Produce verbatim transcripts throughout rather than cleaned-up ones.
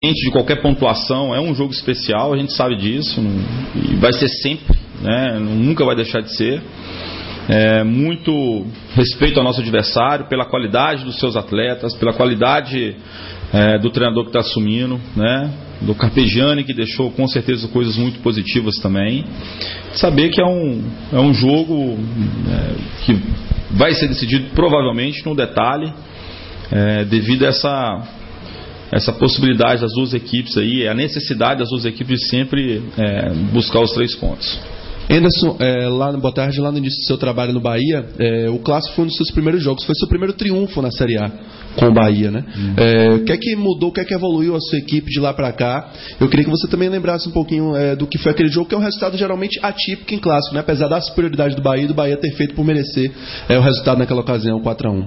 de qualquer pontuação, é um jogo especial, a gente sabe disso, e vai ser sempre, né? Nunca vai deixar de ser. É, muito respeito ao nosso adversário, pela qualidade dos seus atletas, pela qualidade é, do treinador que está assumindo, né? Do Carpegiani, que deixou com certeza coisas muito positivas também. Saber que é um, é um jogo é, que vai ser decidido provavelmente no detalhe, é, devido a essa, essa possibilidade das duas equipes aí, a necessidade das duas equipes de sempre é, buscar os três pontos. Anderson, é, lá, boa tarde, lá no início do seu trabalho no Bahia, é, o Clássico foi um dos seus primeiros jogos, foi seu primeiro triunfo na Série A com o Bahia, né? Hum. É, o que é que mudou, o que é que evoluiu a sua equipe de lá para cá? Eu queria que você também lembrasse um pouquinho é, do que foi aquele jogo, que é um resultado geralmente atípico em Clássico, né? Apesar da superioridade do Bahia, do Bahia ter feito por merecer é, o resultado naquela ocasião, quatro a um.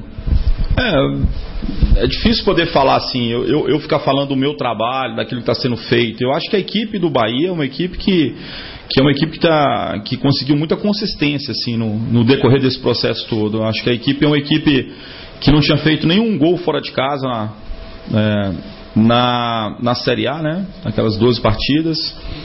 É, é difícil poder falar assim, eu, eu, eu ficar falando do meu trabalho, daquilo que está sendo feito. Eu acho que a equipe do Bahia é uma equipe que que é uma equipe que, tá, que conseguiu muita consistência assim, no, no decorrer desse processo todo. Eu acho que a equipe é uma equipe que não tinha feito nenhum gol fora de casa na, é, na, na Série A, né? Naquelas doze partidas.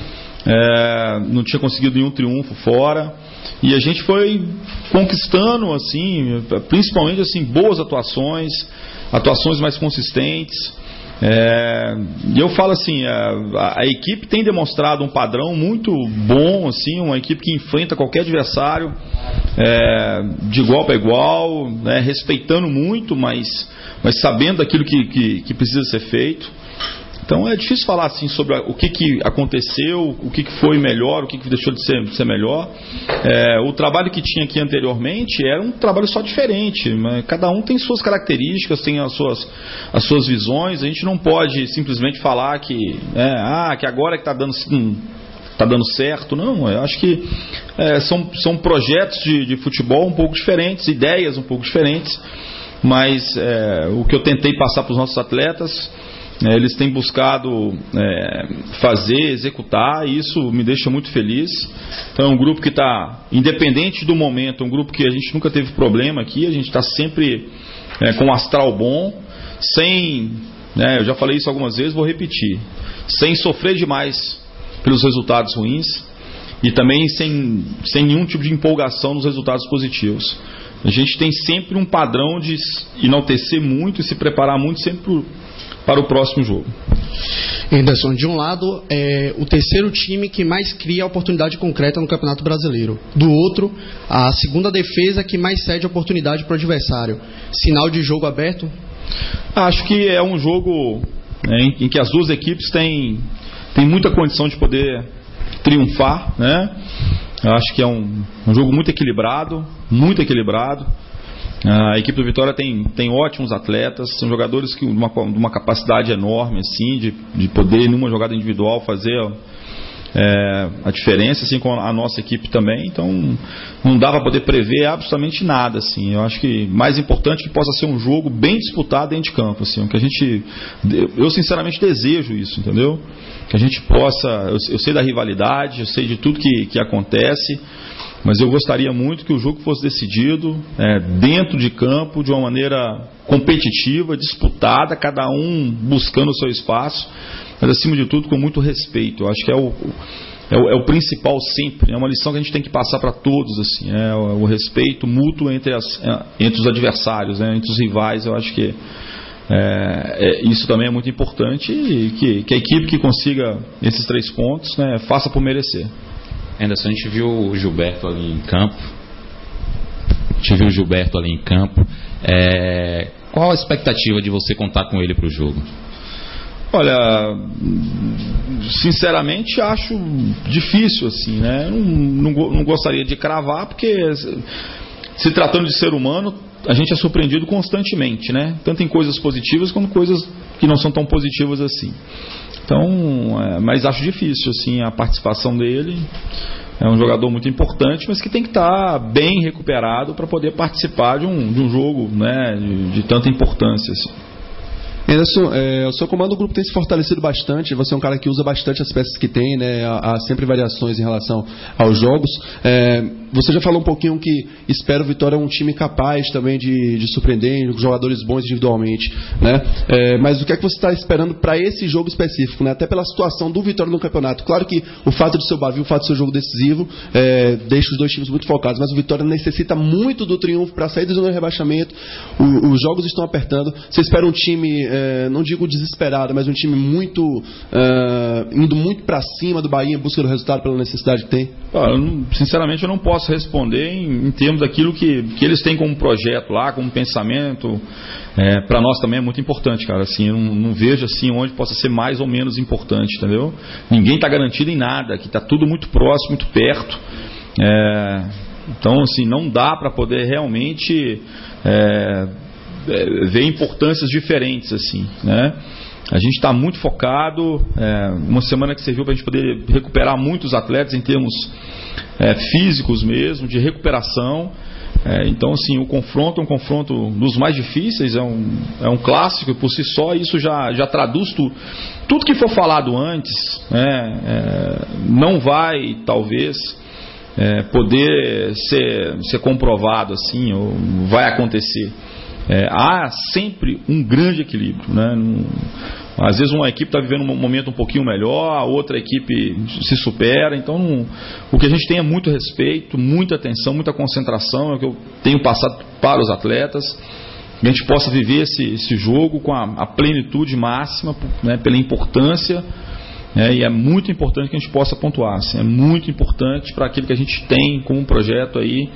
É, não tinha conseguido nenhum triunfo fora. E a gente foi conquistando, assim, principalmente assim, boas atuações, atuações mais consistentes. É, e eu falo assim, a, a equipe tem demonstrado um padrão muito bom, assim, uma equipe que enfrenta qualquer adversário é, de igual para igual, né, respeitando muito, mas, mas sabendo aquilo que, que, que precisa ser feito. Então é difícil falar assim sobre o que, que aconteceu, o que, que foi melhor, o que, que deixou de ser, de ser melhor. É, o trabalho que tinha aqui anteriormente era um trabalho só diferente. Mas cada um tem suas características, tem as suas, as suas visões. A gente não pode simplesmente falar que, é, ah, que agora que está dando, tá dando certo. Não, eu acho que é, são, são projetos de, de futebol um pouco diferentes, ideias um pouco diferentes. Mas é, o que eu tentei passar para os nossos atletas, É, eles têm buscado é, fazer, executar, e isso me deixa muito feliz. Então é um grupo que está, independente do momento, um grupo que a gente nunca teve problema aqui, a gente está sempre é, com um astral bom, sem, né, eu já falei isso algumas vezes, vou repetir, sem sofrer demais pelos resultados ruins e também sem, sem nenhum tipo de empolgação nos resultados positivos. A gente tem sempre um padrão de enaltecer muito e se preparar muito sempre pro, para o próximo jogo. Anderson, de um lado é o terceiro time que mais cria oportunidade concreta no Campeonato Brasileiro. Do outro, a segunda defesa que mais cede oportunidade para o adversário. Sinal de jogo aberto? Acho que é um jogo né, em, em que as duas equipes têm, têm muita condição de poder triunfar, né? Eu acho que é um, um jogo muito equilibrado, muito equilibrado. A equipe do Vitória tem, tem ótimos atletas, são jogadores que de uma, de uma capacidade enorme assim, de, de poder, numa jogada individual, fazer é, a diferença, assim como a nossa equipe também. Então não dá para poder prever absolutamente nada. Assim. Eu acho que mais importante é que possa ser um jogo bem disputado dentro de campo. Assim, que a gente, eu sinceramente desejo isso, entendeu? Que a gente possa, eu, eu sei da rivalidade, eu sei de tudo que, que acontece, mas eu gostaria muito que o jogo fosse decidido é, dentro de campo, de uma maneira competitiva, disputada, cada um buscando o seu espaço, mas acima de tudo com muito respeito. Eu acho que é o, é o, é o principal sempre, é uma lição que a gente tem que passar para todos, assim, é o, o respeito mútuo entre, as, entre os adversários, né, entre os rivais. Eu acho que é, é, isso também é muito importante e que, que a equipe que consiga esses três pontos, né, faça por merecer. Anderson, a gente viu o Gilberto ali em campo. A gente viu o Gilberto ali em campo. É, qual a expectativa de você contar com ele para o jogo? Olha, sinceramente acho difícil assim, né? Não, não, não gostaria de cravar, porque se tratando de ser humano, a gente é surpreendido constantemente, né? Tanto em coisas positivas quanto coisas que não são tão positivas assim. Então, é, mas acho difícil assim a participação dele. É um jogador muito importante, mas que tem que estar bem recuperado para poder participar de um, de um jogo, né, de, de tanta importância assim. Anderson, é, o seu comando, o grupo tem se fortalecido bastante. Você é um cara que usa bastante as peças que tem, né? Há, há sempre variações em relação aos jogos. É, você já falou um pouquinho que espera o Vitória um time capaz também de, de surpreender, jogadores bons individualmente, né? É, mas o que é que você está esperando para esse jogo específico, né? Até pela situação do Vitória no campeonato. Claro que o fato de ser o Bavi, o fato de ser o jogo decisivo, é, deixa os dois times muito focados, mas o Vitória necessita muito do triunfo para sair da zona de rebaixamento. O, os jogos estão apertando. Você espera um time, é, não digo desesperado, mas um time muito é, indo muito para cima do Bahia em busca do resultado pela necessidade que tem? Eu não, sinceramente, eu não posso responder em, em termos daquilo que, que eles têm como projeto lá, como pensamento. É, para nós também é muito importante, cara. Assim, eu não, não vejo assim onde possa ser mais ou menos importante, entendeu? Ninguém está garantido em nada, que está tudo muito próximo, muito perto. É, então, assim, não dá para poder realmente é, é, ver importâncias diferentes, assim, né? A gente está muito focado, é, uma semana que serviu para a gente poder recuperar muitos atletas em termos é, físicos mesmo, de recuperação. É, então, assim, o confronto é um confronto dos mais difíceis, é um, é um clássico, e por si só isso já, já traduz tudo. Tudo que for falado antes né, é, não vai, talvez, é, poder ser, ser comprovado assim, ou vai acontecer. É, há sempre um grande equilíbrio, né? Num, às vezes uma equipe está vivendo um momento um pouquinho melhor, a outra equipe se supera. Então não, o que a gente tem é muito respeito, muita atenção, muita concentração, é o que eu tenho passado para os atletas, que a gente possa viver esse, esse jogo com a, a plenitude máxima, né, pela importância, né, e é muito importante que a gente possa pontuar, assim, é muito importante para aquilo que a gente tem como projeto aí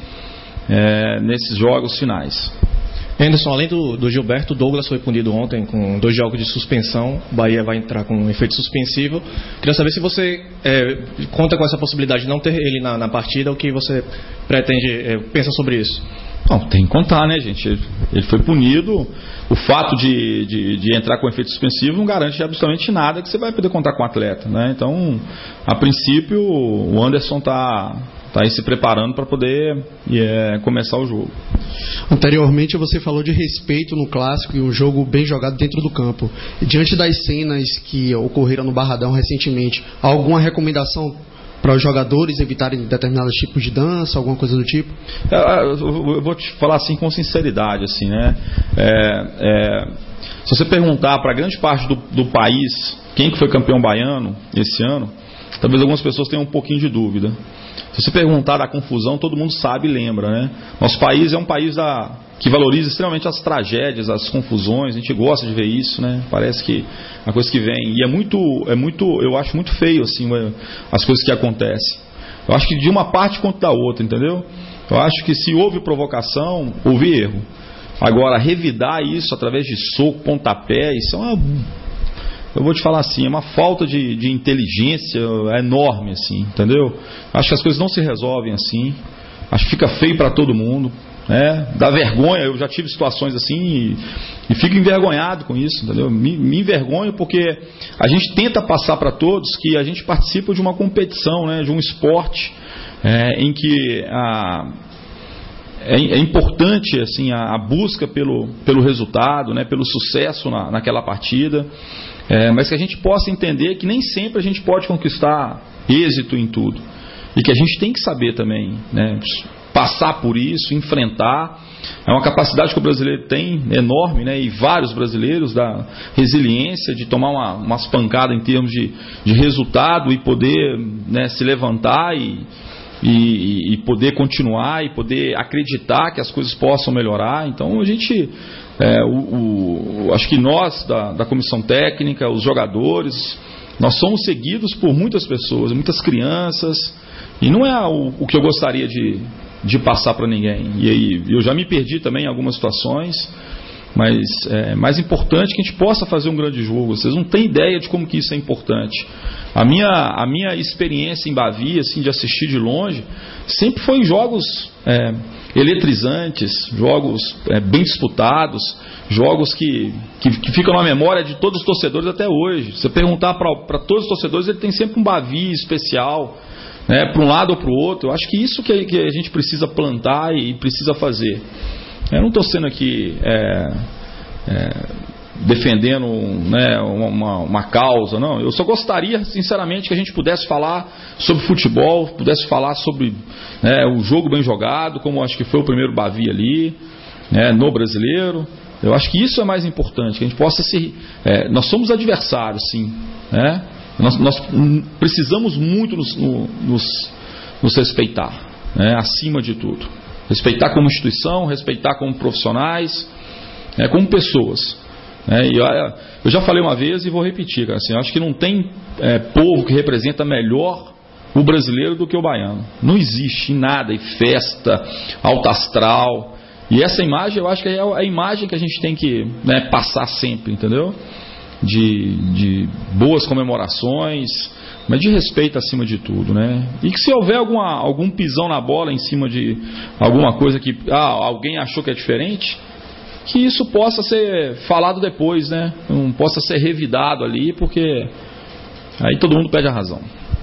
é, nesses jogos finais. Anderson, além do, do Gilberto, o Douglas foi punido ontem com dois jogos de suspensão. O Bahia vai entrar com um efeito suspensivo. Queria saber se você é, conta com essa possibilidade de não ter ele na, na partida, ou que você pretende, é, pensa sobre isso? Não, tem que contar, né, gente? Ele, ele foi punido. O fato de, de, de entrar com efeito suspensivo não garante absolutamente nada que você vai poder contar com o atleta, né? Então, a princípio, o Anderson está tá aí se preparando para poder é, começar o jogo. Anteriormente você falou de respeito no clássico e um jogo bem jogado dentro do campo. Diante das cenas que ocorreram no Barradão recentemente, há alguma recomendação para os jogadores evitarem determinados tipos de dança, alguma coisa do tipo? Eu vou te falar assim com sinceridade, assim, né? É, é, se você perguntar para grande parte do, do país quem que foi campeão baiano esse ano, talvez algumas pessoas tenham um pouquinho de dúvida. Se você perguntar da confusão, todo mundo sabe e lembra, né? Nosso país é um país da, que valoriza extremamente as tragédias, as confusões. A gente gosta de ver isso, né? Parece que a coisa que vem. E é muito, é muito, eu acho muito feio assim as coisas que acontecem. Eu acho que de uma parte quanto da outra, entendeu? Eu acho que se houve provocação, houve erro. Agora, revidar isso através de soco, pontapé, isso é uma... Eu vou te falar assim, é uma falta de, de inteligência enorme, assim, entendeu? Acho que as coisas não se resolvem assim. Acho que fica feio para todo mundo, né? Dá vergonha. Eu já tive situações assim e, e fico envergonhado com isso, entendeu? Me, me envergonho porque a gente tenta passar para todos que a gente participa de uma competição, né? De um esporte é, em que a É, é importante assim, a, a busca pelo, pelo resultado, né, pelo sucesso na, naquela partida, é, mas que a gente possa entender que nem sempre a gente pode conquistar êxito em tudo. E que a gente tem que saber também, né, passar por isso, enfrentar. É uma capacidade que o brasileiro tem enorme, né, e vários brasileiros, da resiliência, de tomar uma, umas pancadas em termos de, de resultado e poder, né, se levantar e E, e poder continuar e poder acreditar que as coisas possam melhorar. Então a gente é, o, o, acho que nós da, da comissão técnica, os jogadores, nós somos seguidos por muitas pessoas, muitas crianças, e não é o, o que eu gostaria de, de passar para ninguém. E aí eu já me perdi também em algumas situações, mas é mais importante que a gente possa fazer um grande jogo. Vocês não têm ideia de como que isso é importante. A minha, a minha experiência em Bavi, assim, de assistir de longe, sempre foi em jogos é, eletrizantes, jogos é, bem disputados, jogos que, que, que ficam na memória de todos os torcedores até hoje. Se você perguntar para todos os torcedores, ele tem sempre um Bavi especial, né, para um lado ou para o outro. Eu acho que isso que, que a gente precisa plantar e precisa fazer. Eu não estou sendo aqui é, é, defendendo, né, uma, uma causa, não. Eu só gostaria, sinceramente, que a gente pudesse falar sobre futebol, pudesse falar sobre, né, o jogo bem jogado, como acho que foi o primeiro Bavi ali, né, no Brasileiro. Eu acho que isso é mais importante, que a gente possa se... É, nós somos adversários, sim, né? Nós, nós precisamos muito nos, nos, nos respeitar, né, acima de tudo. Respeitar como instituição, respeitar como profissionais, né, como pessoas. É, eu, eu já falei uma vez e vou repetir, cara, assim, eu acho que não tem é, povo que representa melhor o brasileiro do que o baiano. Não existe nada, e festa, alto astral. E essa imagem, eu acho que é a imagem que a gente tem que, né, passar sempre, entendeu? De, de boas comemorações, mas de respeito acima de tudo, né? E que se houver alguma, algum pisão na bola em cima de alguma coisa que ah, alguém achou que é diferente, que isso possa ser falado depois, né? Não possa ser revidado ali, porque aí todo mundo perde a razão.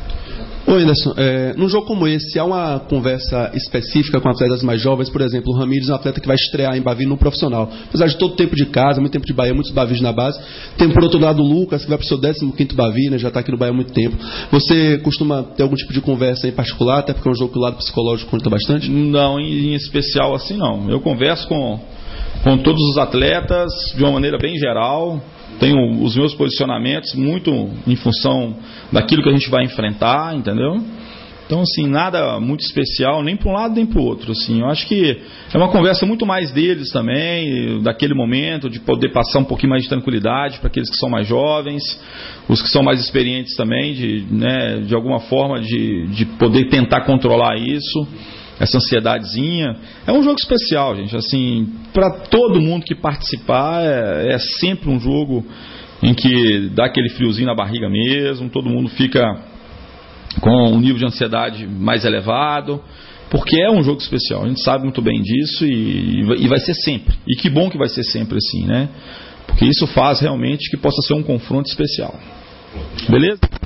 Oi, Anderson, é, num jogo como esse, há uma conversa específica com atletas mais jovens? Por exemplo, o Ramires é um atleta que vai estrear em Bavi no profissional. Apesar de todo o tempo de casa, muito tempo de Bahia, muitos Bavis na base. Tem por outro lado o Lucas, que vai para o seu décimo quinto Bavi, né, já está aqui no Bahia há muito tempo. Você costuma ter algum tipo de conversa em particular, até porque é um jogo que o lado psicológico conta bastante? Não, em especial assim não. Eu converso com, com todos os atletas de uma maneira bem geral. Tenho os meus posicionamentos muito em função daquilo que a gente vai enfrentar, entendeu? Então, assim, nada muito especial, nem para um lado nem para o outro. Assim, eu acho que é uma conversa muito mais deles também, daquele momento, de poder passar um pouquinho mais de tranquilidade para aqueles que são mais jovens, os que são mais experientes também, de, né, de alguma forma de, de poder tentar controlar isso. Essa ansiedadezinha. É um jogo especial, gente. Assim, para todo mundo que participar, é, é sempre um jogo em que dá aquele friozinho na barriga mesmo, todo mundo fica com um nível de ansiedade mais elevado, porque é um jogo especial. A gente sabe muito bem disso e, e vai ser sempre. E que bom que vai ser sempre assim, né? Porque isso faz realmente que possa ser um confronto especial. Beleza?